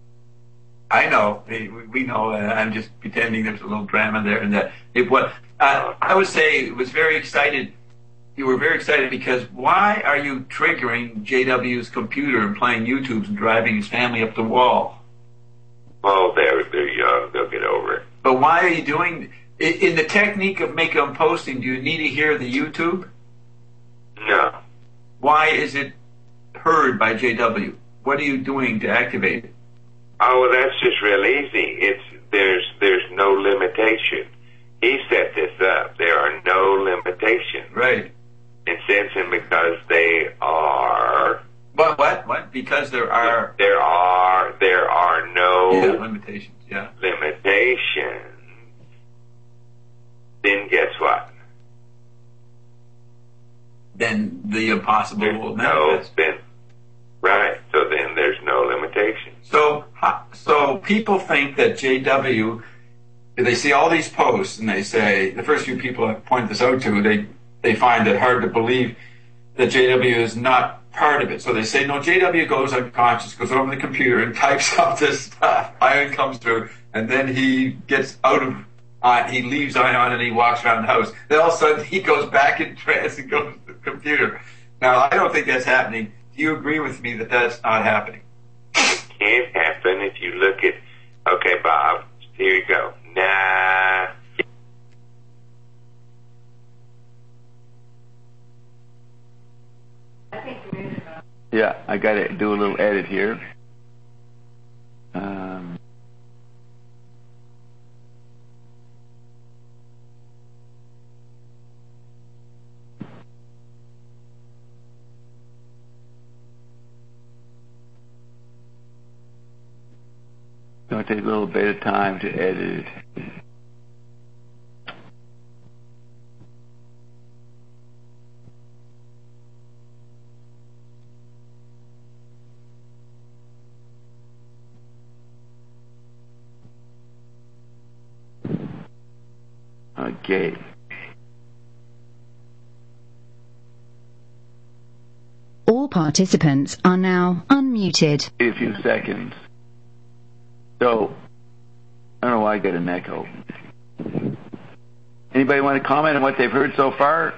I know. We, we know. Uh, I'm just pretending there's a little drama there. And that it was. Uh, I would say it was very excited. You were very excited because why are you triggering J W's computer and playing YouTubes and driving his family up the wall? Well, they're they're young. They'll get over it. But why are you doing? In, in the technique of make on posting, do you need to hear the YouTube? No. Why is it heard by J W? What are you doing to activate it? Oh, well, that's just real easy. It's there's there's no limitation. He set this up. There are no limitations. Right. And Simpson because they are. What? What? What? Because there are. There are there are no yeah, limitations. Yeah. Limitations. Then guess what? Then the impossible there's will no, manifest. then, right. So then there's no limitation. So, so people think that J W, they see all these posts and they say, the first few people I point this out to, they, they find it hard to believe that J W is not part of it. So they say, no, J W goes unconscious, goes over the computer and types up this stuff. ION comes through, and then he gets out of Uh, he leaves ION and he walks around the house. Then all of a sudden he goes back in trance and goes to the computer. Now, I don't think that's happening. Do you agree with me that that's not happening? It can't happen if you look at, okay, Bob, here you go. Nah. Yeah, I got to do a little edit here. Um, It's going to take a little bit of time to edit it. Okay. All participants are now unmuted. A few seconds. So, I don't know why I got an echo. Anybody want to comment on what they've heard so far?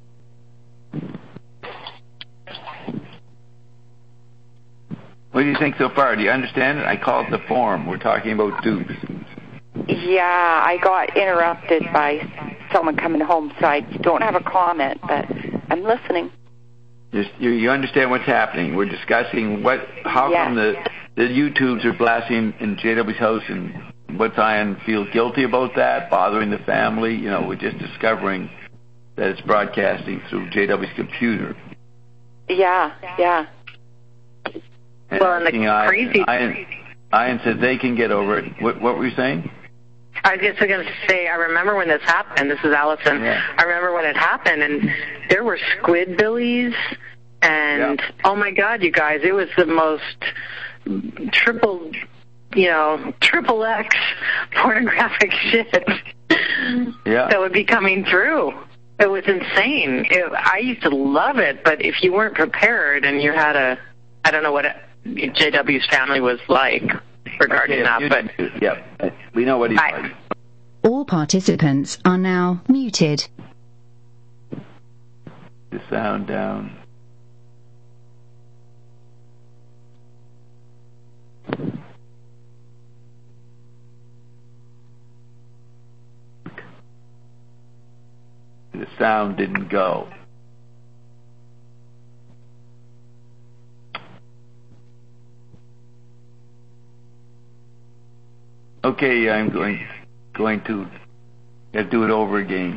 What do you think so far? Do you understand it? I call it the form. We're talking about dupes. Yeah, I got interrupted by someone coming home, so I don't have a comment, but I'm listening. Just, you, you understand what's happening. We're discussing what, how yes. come the, the YouTubes are blasting in J W's house, and what's ION feel guilty about that, bothering the family. You know, we're just discovering that it's broadcasting through J W's computer. Yeah, yeah. And well, and the Ian, crazy... Ian, Ian said they can get over it. What, what were you saying? I was just going to say, I remember when this happened. This is Allison. Yeah. I remember when it happened, and there were squidbillies, and yeah. oh my God, you guys, it was the most triple, you know, triple X pornographic shit yeah. that would be coming through. It was insane. It, I used to love it, but if you weren't prepared and you had a, I don't know what it, J W's family was like. regarding okay, that. you, But you, yep, we know what he's Bye. like. All participants are now muted. The sound down. The sound didn't go. Okay, I'm going going to uh, do it over again.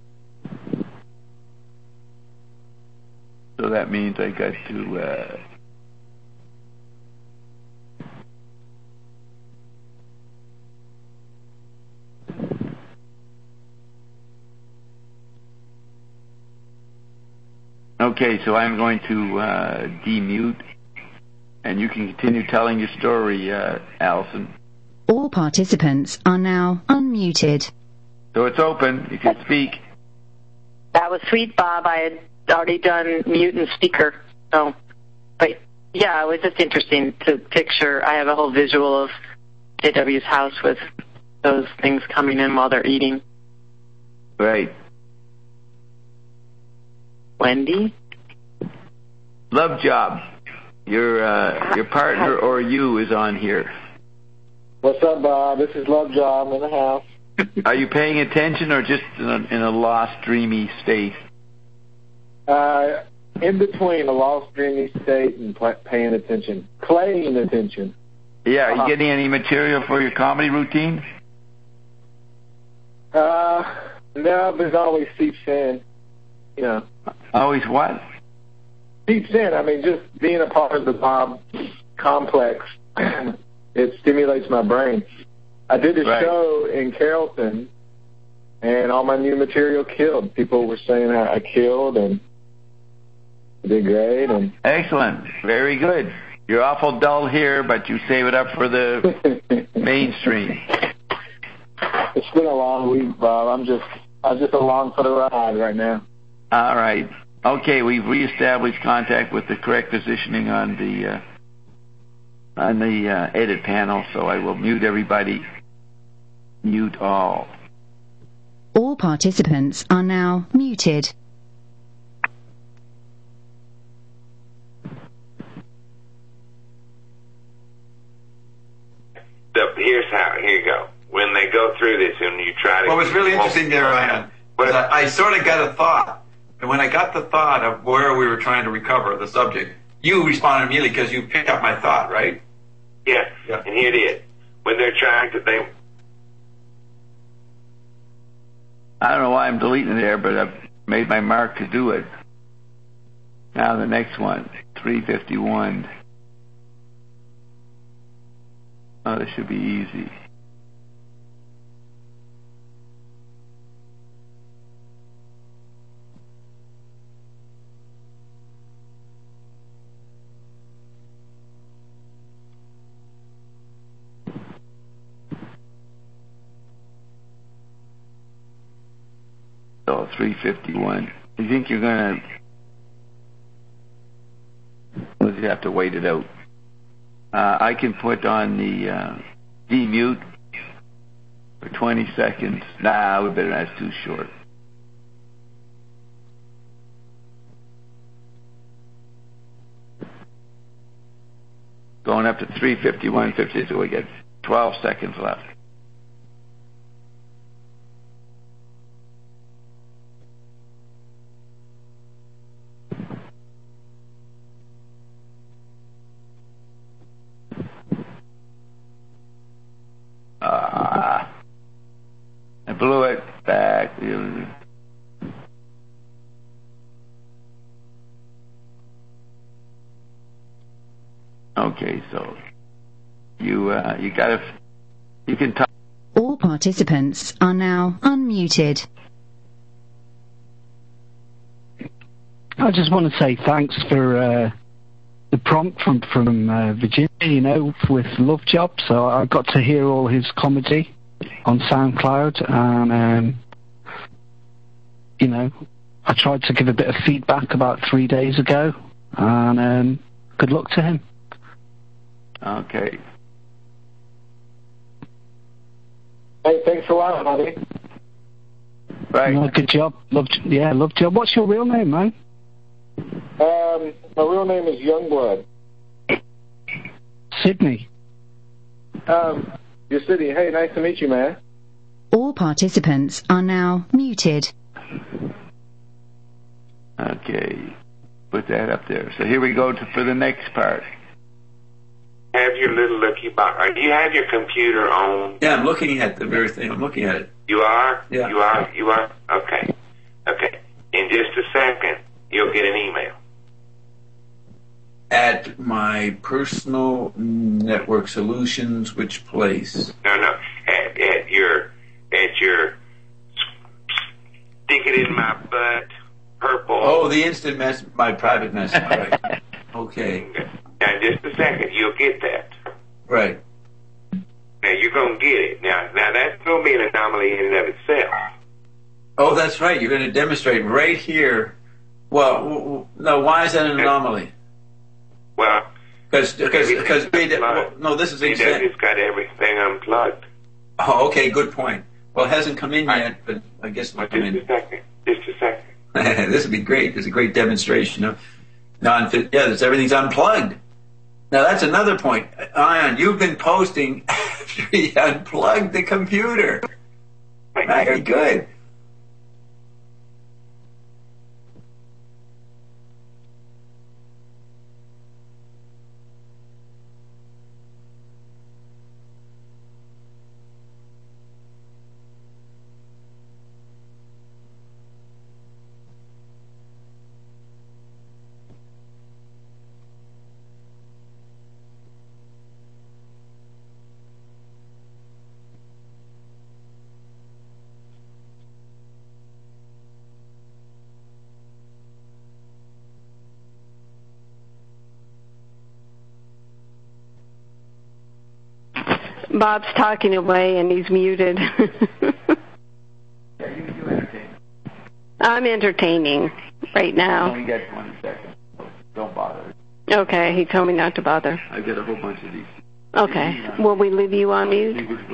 So that means I got to uh, okay, so I'm going to uh, demute, and you can continue telling your story, uh, Allison. All participants are now unmuted. So it's open. You can speak. that was sweet, Bob. I had already done mute and speaker. So, but yeah, it was just interesting to picture. I have a whole visual of J W's house with those things coming in while they're eating. Right. Wendy? Love Job. Your uh, your partner or you is on here. What's up, Bob? This is Love Job in the house. Are you paying attention or just in a, in a lost, dreamy state? Uh, in between a lost, dreamy state and pl- paying attention. Playing attention. Yeah, are you Uh-huh. getting any material for your comedy routine? Uh, no, there's always seeps in. You know. Always what? Seeps in. I mean, just being a part of the Bob complex, it stimulates my brain. I did a Right. show in Carrollton, and all my new material killed. People were saying I, I killed, and I did great. And Excellent. Very good. You're awful dull here, but you save it up for the mainstream. It's been a long week, Bob. I'm just I'm just along for the ride right now. All right. Okay, we've reestablished contact with the correct positioning on the uh, on the uh, edit panel, so I will mute everybody. Mute all. All participants are now muted. The, here's how. Here you go. When they go through this, and you try to. What was really interesting there, Ryan, was I, I sort of got a thought, and when I got the thought of where we were trying to recover the subject, you responded immediately because you picked up my thought, right? Yeah. Yeah. And here it is. When they're trying to, they. I don't know why I'm deleting it there, but I've made my mark to do it. Now the next one, three fifty-one. Oh, this should be easy. So three fifty-one. You think you're gonna? We'll just have to wait it out. Uh, I can put on the uh, demute for twenty seconds. Nah, we better. That's too short. Going up to three fifty-one fifty, so we get twelve seconds left. Ah, I blew it back. Okay, so you uh, you gotta you can talk. All participants are now unmuted. I just want to say thanks for uh, the prompt from from uh, Virginia, you know, with Love Job. So I got to hear all his comedy on SoundCloud, and um, you know, I tried to give a bit of feedback about three days ago, and um, good luck to him. Okay. Hey, thanks for a while, buddy. Right. No, good job. Love, yeah, love job. What's your real name, man? Um, my real name is Youngblood. Sydney. Um, your city. Hey, nice to meet you, man. All participants are now muted. Okay. Put that up there. So here we go to, for the next part. Have your little lucky box. You have your computer on. Yeah, I'm looking at the very thing. I'm looking at it. You are? Yeah. You are? You are? Okay. Okay. In just a second, you'll get an email. At my personal network solutions, which place? No, no. At, at your, at your, stick it in my butt, purple. Oh, the instant mess, my private message. Right. Okay. Now, in just a second, you'll get that. Right. Now, you're going to get it. Now, now that's going to be an anomaly in and of itself. Oh, that's right. You're going to demonstrate right here. Well, w- w- no, why is that an anomaly? Well, because because no, this is he does, exactly. It's got everything unplugged. Oh, okay, good point. Well, it hasn't come in yet, but I guess it'll come in. Just a second. Just a second. This would be great. There's a great demonstration of non-fit. Yeah, there's everything's unplugged. Now that's another point. Ion, you've been posting after he unplugged the computer. Very good. Bob's talking away and he's muted. I'm entertaining right now. Only got twenty seconds. Don't bother. Okay, he told me not to bother. I've got a whole bunch of these. Okay. Will we leave you on mute?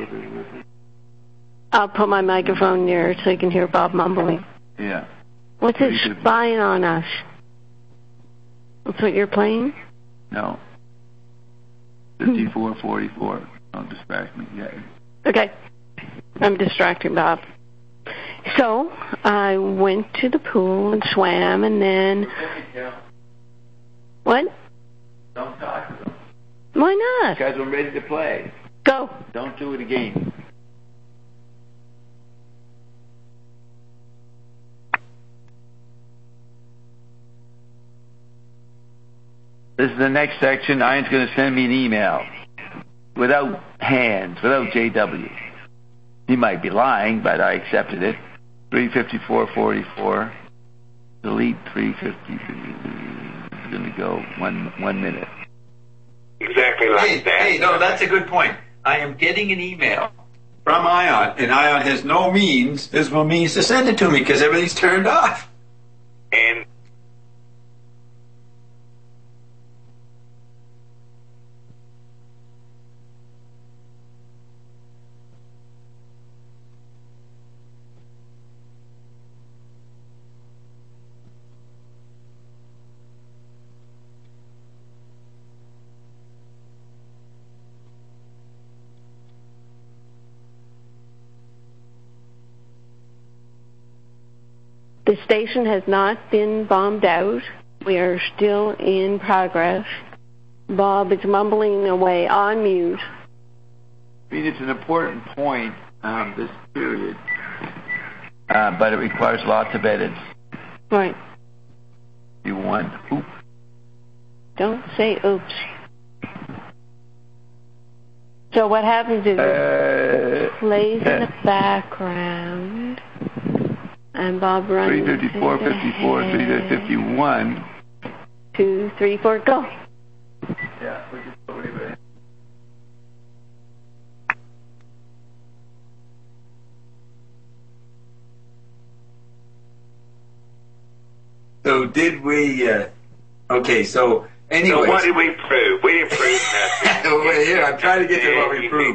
I'll put my microphone near so you can hear Bob mumbling. Yeah. What's this spying on us? That's what you're playing? No. fifty-four forty-four. Don't distract me. Yeah. Okay. I'm distracting Bob. So, I went to the pool and swam, and then... What? Don't talk to them. Why not? Because I'm ready to play. Go. Don't do it again. This is the next section. Ian's going to send me an email. Without hands, without J W. He might be lying, but I accepted it. three fifty-four forty-four. Delete three fifty. It's going to go one one minute. Exactly like hey, that. Hey, no, that's a good point. I am getting an email from Ion, and Ion has no means, visible means to send it to me because everything's turned off. And The station has not been bombed out. We are still in progress. Bob is mumbling away on mute. I mean, it's an important point, um, this period, uh, but it requires lots of edits. Right. You want, oops. Don't say oops. So what happens is uh, it plays in the background, and Bob runs three fifty-four fifty-four, three fifty-one. Two, three, four, go. Yeah, we just go anyway. So did we, uh, okay, so anyway. So what did we prove? We didn't prove nothing. Over here, I'm trying to get to what we proved.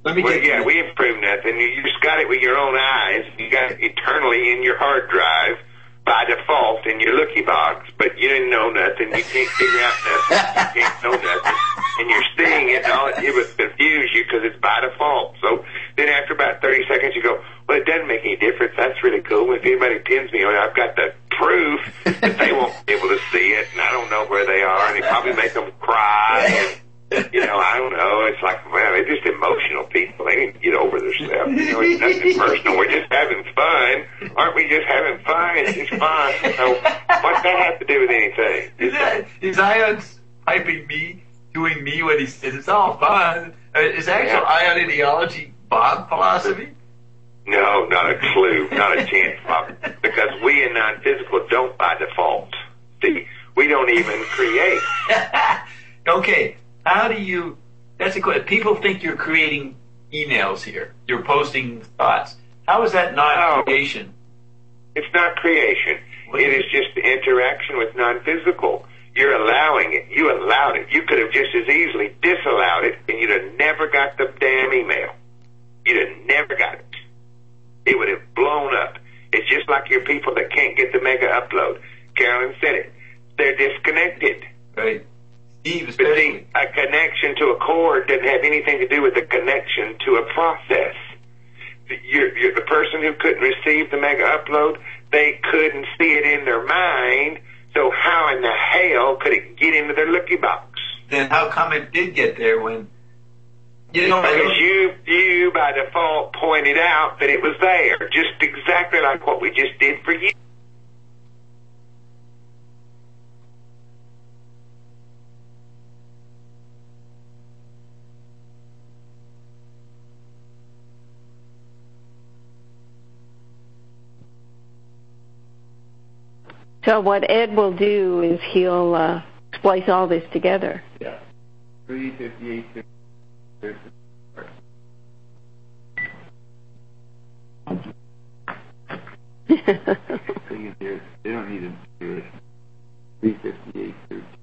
Let me well, get yeah, you. we improved nothing. You just got it with your own eyes. You got it eternally in your hard drive by default in your looky box, but you didn't know nothing. You can't figure out nothing. You can't know nothing. And you're seeing it, and all it did was confuse you because it's by default. So then after about thirty seconds, you go, well, it doesn't make any difference. That's really cool. If anybody pins me on it, I've got the proof that they won't be able to see it, and I don't know where they are, and it probably makes them cry. And, you know, I don't know. It's like, well, they're just emotional people. They need to get over their stuff. You know, it's nothing personal. We're just having fun. Aren't we just having fun? It's just fun. So what's that have to do with anything? Is that, is Ion hyping me, doing me when he says it's all fun? Uh, is actual yeah. Ion ideology Bob philosophy? No, not a clue. Not a chance, Bob. Because we in non-physical don't by default. See, we don't even create. Okay. How do you, that's a question. People think you're creating emails here. You're posting thoughts. How is that not no, creation? It's not creation. What it is just interaction with non-physical. You're allowing it. You allowed it. You could have just as easily disallowed it, and you'd have never got the damn email. You'd have never got it. It would have blown up. It's just like your people that can't get the mega upload. Carolyn said it. They're disconnected. Right. Steve, but see, a connection to a cord doesn't have anything to do with a connection to a process. You're, you're the person who couldn't receive the mega upload, they couldn't see it in their mind, so how in the hell could it get into their looky box? Then how come it did get there when... You know, because you, you by default pointed out that it was there, just exactly like what we just did for you. So what Ed will do is he'll uh, splice all this together. Yeah. three fifty-eight. They don't need to do it. three fifty-eight.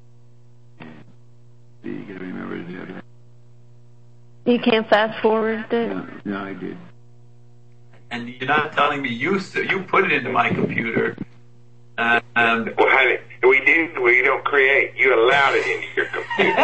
You got to remember the other. You can't fast forward it? No, no, I did. And you're not telling me you you put it into my computer. Uh, um, well, honey, we didn't. We don't create. You allowed it into your computer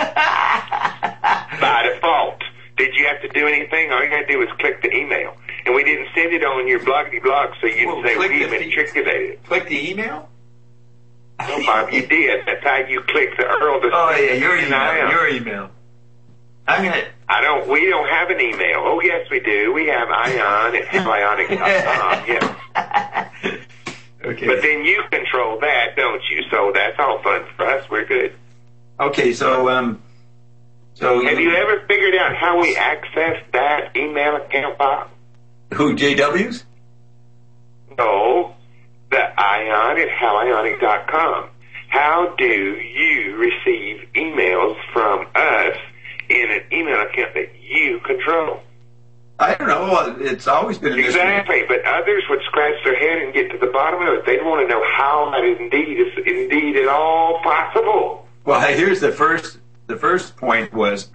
by default. Did you have to do anything? All you had to do was click the email, and we didn't send it on your bloggity blog, so you'd well, say we matriculated it. Click the email. No, Bob, you did. That's how you click the Earl. To oh yeah, your email. Your email. I'm gonna. I don't. We don't have an email. Oh yes, we do. We have Ion at bionic dot com. Yeah. Okay. But then you control that, don't you? So that's all fun for us. We're good. Okay, so um, so have you ever figured out how we access that email account, Bob? Who, J W's? No, the Ion at how ionic dot com. How do you receive emails from us in an email account that you control? I don't know. It's always been a mystery. Exactly, but others would scratch their head and get to the bottom of it. They'd want to know how that indeed is indeed at all possible. Well, here's the first. The first point was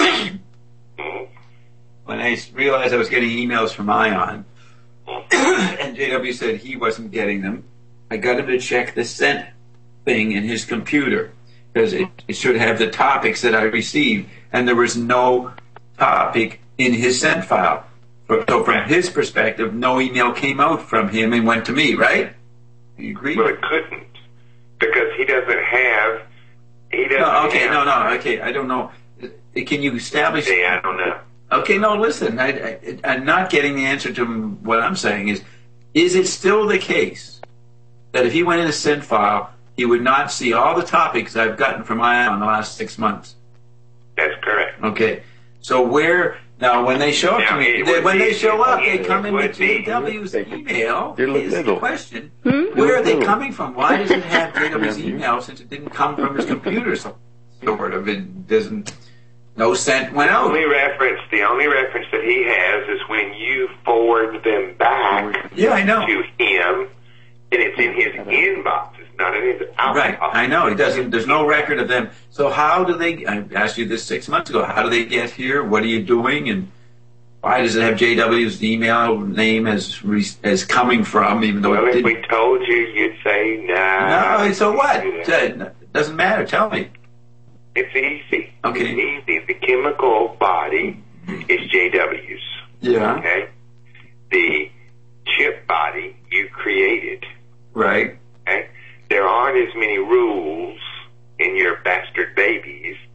when I realized I was getting emails from Ion, and J W said he wasn't getting them. I got him to check the sent thing in his computer because it, it should have the topics that I received, and there was no topic in his sent file. So from his perspective, no email came out from him and went to me, right? You agree? Well, it couldn't because he doesn't have. He doesn't. No, okay, have, no, no, okay. I don't know. Can you establish? Yeah, I don't know. Okay, no. Listen, I, I, I'm not getting the answer to what I'm saying. Is is it still the case that if he went in a sent file, he would not see all the topics I've gotten from Ion in the last six months? That's correct. Okay, so where? Now, when they show up now, to me, they, when be, they show up, they it come in with J W's email. Is the question. Hmm? Where are they coming from? Why does it have J W's email since it didn't come from his computer? So, sort of, it doesn't, no sent went out. The only reference, the only reference that he has is when you forward them back yeah, I know. to him, and it's in his inbox. Not in his outbox. Right, I know. He doesn't. There's no record of them. So how do they? I asked you this six months ago. How do they get here? What are you doing? And Why does it have J W's email name as re- as coming from, even though well, it if didn't? we told you, you'd say, nah. No, so what? It doesn't matter. Tell me. It's easy. Okay. It's easy. The chemical body is J W's. Yeah. Okay? The chip body you created. Right. Okay? There aren't as many rules in your bastard babies